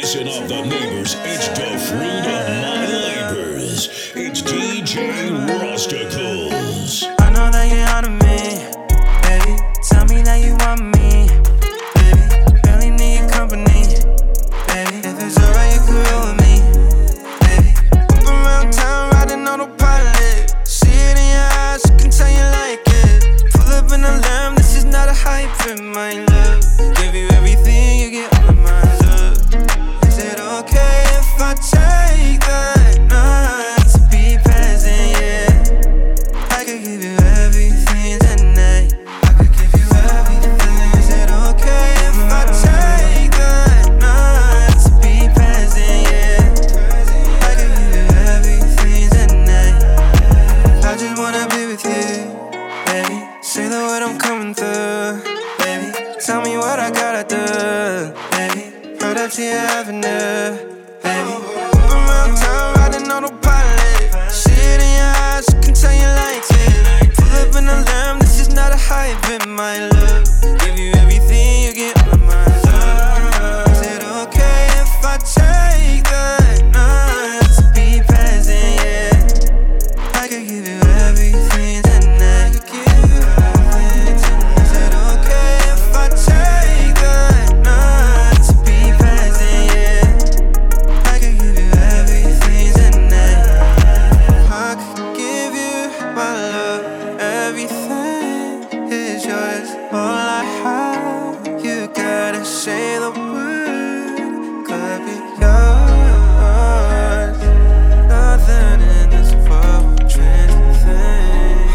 Listen up, the neighbors. It's the fruit of my labors. It's DJ Rosticles. I know that you're out of me, baby. Tell me that you want me, baby. Barely need your company, baby. If it's alright, you can roll with me, baby. Up around town, riding autopilot. See it in your eyes, I can tell you like it. Pull up in a lamb, this is not a hype in my love. Give you everything, you get all of mine up. Is it okay if I take that night to be present, yeah? I could give you everything tonight. I could give you everything. Is it okay if I take that night to be present, yeah? I could give you everything tonight. I just wanna be with you, baby. Say the word, I'm coming through, baby. Tell me what I gotta do, baby. Right up to your avenue, baby. Around town, riding autopilot. See it in your eyes, I can tell you like it. Pull up in a lamb, this is not a hype in my love. Give you everything, you get all of my love. Is it okay if I take that night to be present, yeah? I could give you everything tonight. I could give you everything tonight. Is it okay if I take that night to be present, yeah? I could give you everything tonight. I could give you my love. Everything is yours. All I have, you gotta say the word. Could be yours. Nothing in this world will change a thing.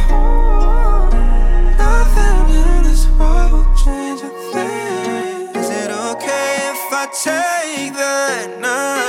Nothing in this world will change a thing. Is it okay if I take that night